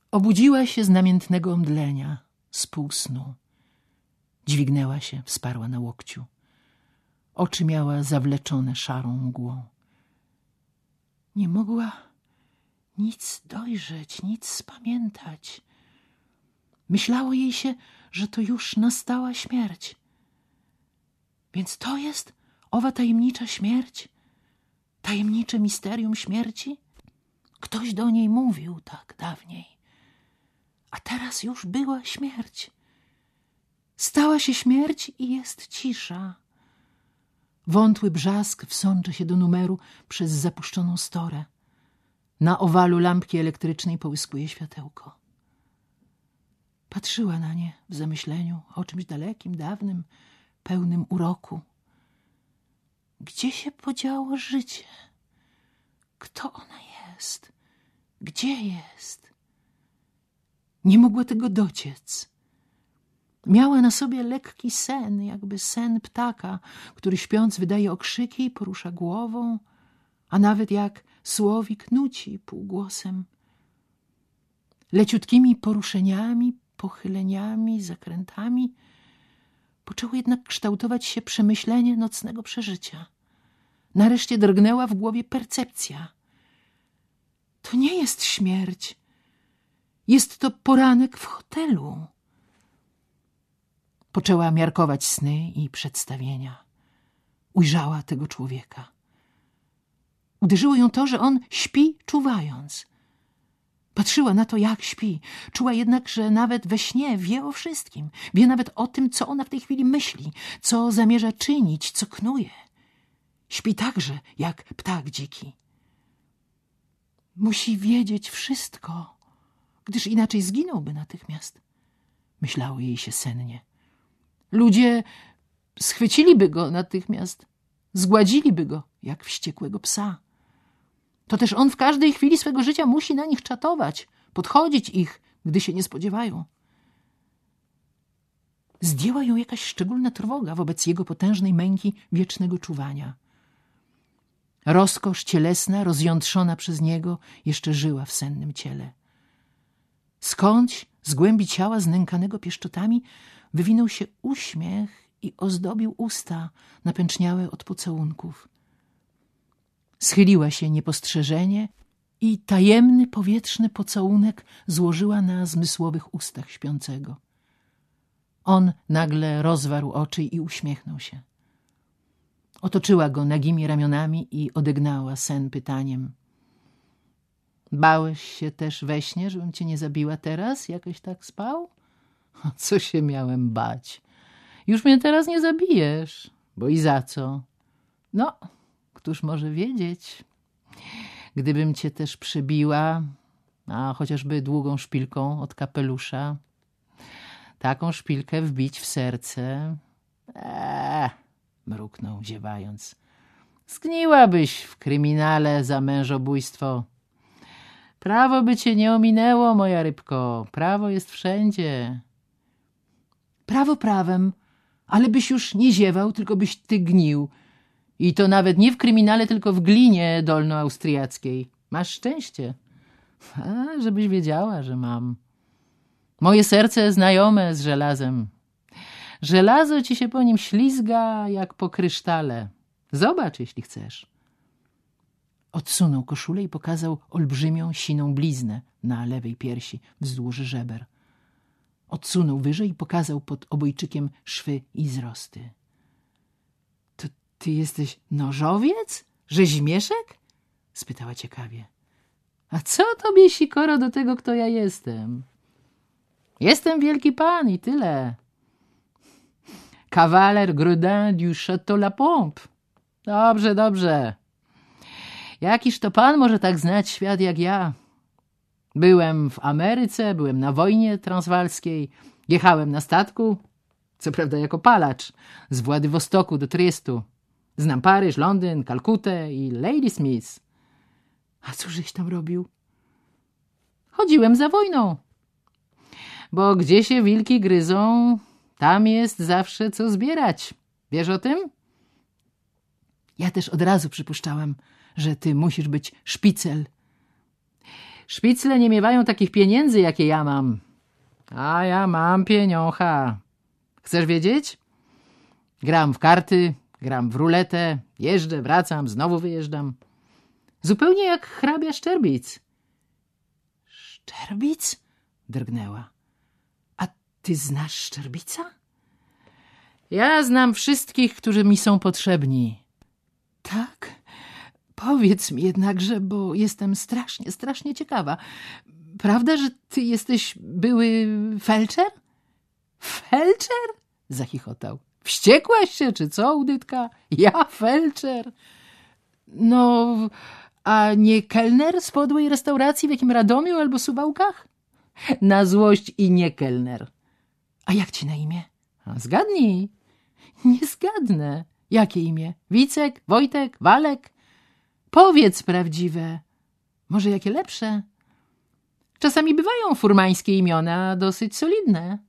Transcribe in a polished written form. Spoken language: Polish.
Obudziła się z namiętnego omdlenia, z półsnu. Dźwignęła się, wsparła na łokciu. Oczy miała zawleczone szarą mgłą. Nie mogła nic dojrzeć, nic spamiętać. Myślało jej się, że to już nastała śmierć. Więc to jest owa tajemnicza śmierć? Tajemnicze misterium śmierci? Ktoś do niej mówił tak dawniej. A teraz już była śmierć. Stała się śmierć i jest cisza. Wątły brzask wsącza się do numeru przez zapuszczoną storę. Na owalu lampki elektrycznej połyskuje światełko. Patrzyła na nie w zamyśleniu o czymś dalekim, dawnym, pełnym uroku. Gdzie się podziało życie? Kto ona jest? Gdzie jest? Nie mogła tego dociec. Miała na sobie lekki sen, jakby sen ptaka, który śpiąc wydaje okrzyki i porusza głową, a nawet jak słowik nuci półgłosem. Leciutkimi poruszeniami, pochyleniami, zakrętami poczęło jednak kształtować się przemyślenie nocnego przeżycia. Nareszcie drgnęła w głowie percepcja. To nie jest śmierć. Jest to poranek w hotelu. Poczęła miarkować sny i przedstawienia. Ujrzała tego człowieka. Uderzyło ją to, że on śpi czuwając. Patrzyła na to, jak śpi. Czuła jednak, że nawet we śnie wie o wszystkim. Wie nawet o tym, co ona w tej chwili myśli, co zamierza czynić, co knuje. Śpi także, jak ptak dziki. Musi wiedzieć wszystko, gdyż inaczej zginąłby natychmiast. Myślało jej się sennie. Ludzie schwyciliby go natychmiast, zgładziliby go, jak wściekłego psa. To też on w każdej chwili swego życia musi na nich czatować, podchodzić ich, gdy się nie spodziewają. Zdjęła ją jakaś szczególna trwoga wobec jego potężnej męki wiecznego czuwania. Rozkosz cielesna, rozjątrzona przez niego, jeszcze żyła w sennym ciele. Skądś, z głębi ciała znękanego pieszczotami, wywinął się uśmiech i ozdobił usta napęczniałe od pocałunków. Schyliła się niepostrzeżenie i tajemny, powietrzny pocałunek złożyła na zmysłowych ustach śpiącego. On nagle rozwarł oczy i uśmiechnął się. Otoczyła go nagimi ramionami i odegnała sen pytaniem. Bałeś się też we śnie, żebym cię nie zabiła teraz, jakoś tak spał? Co się miałem bać? Już mnie teraz nie zabijesz, bo i za co? No, któż może wiedzieć? Gdybym cię też przebiła, a chociażby długą szpilką od kapelusza, taką szpilkę wbić w serce, mruknął ziewając. Zgniłabyś w kryminale za mężobójstwo. Prawo by cię nie ominęło, moja rybko. Prawo jest wszędzie. Prawo prawem, ale byś już nie ziewał, tylko byś ty gnił. I to nawet nie w kryminale, tylko w glinie dolnoaustriackiej. Masz szczęście. A, żebyś wiedziała, że mam. Moje serce znajome z żelazem. Żelazo ci się po nim ślizga jak po krysztale. Zobacz, jeśli chcesz. Odsunął koszulę i pokazał olbrzymią, siną bliznę na lewej piersi wzdłuż żeber. Odsunął wyżej i pokazał pod obojczykiem szwy i zrosty. To ty jesteś nożowiec? Rzezimieszek? Spytała ciekawie. A co tobie, sikoro, do tego, kto ja jestem? Jestem wielki pan i tyle. Kawaler Gredin du Château La Pompe. Dobrze, dobrze. Jakiż to pan może tak znać świat jak ja? Byłem w Ameryce, byłem na wojnie transwalskiej, jechałem na statku, co prawda jako palacz, z Władywostoku do Triestu. Znam Paryż, Londyn, Kalkutę i Ladysmith. A cóżeś tam robił? Chodziłem za wojną. Bo gdzie się wilki gryzą, tam jest zawsze co zbierać. Wiesz o tym? Ja też od razu przypuszczałam, że ty musisz być szpicel. Szpicle nie miewają takich pieniędzy, jakie ja mam. A ja mam pieniądza. Chcesz wiedzieć? Gram w karty, gram w ruletę, jeżdżę, wracam, znowu wyjeżdżam. Zupełnie jak hrabia Szczerbic. Szczerbic? Drgnęła. A ty znasz Szczerbica? Ja znam wszystkich, którzy mi są potrzebni. Tak? Powiedz mi jednakże, bo jestem strasznie ciekawa. Prawda, że ty jesteś były felczer? Felczer? Zachichotał. Wściekłaś się, czy co, Udytka? Ja felczer? No, a nie kelner z podłej restauracji w jakim Radomiu albo Suwałkach? Na złość i nie kelner. A jak ci na imię? A zgadnij. Nie zgadnę. Jakie imię? Wicek, Wojtek, Walek? Powiedz prawdziwe. Może jakie lepsze? Czasami bywają furmańskie imiona dosyć solidne.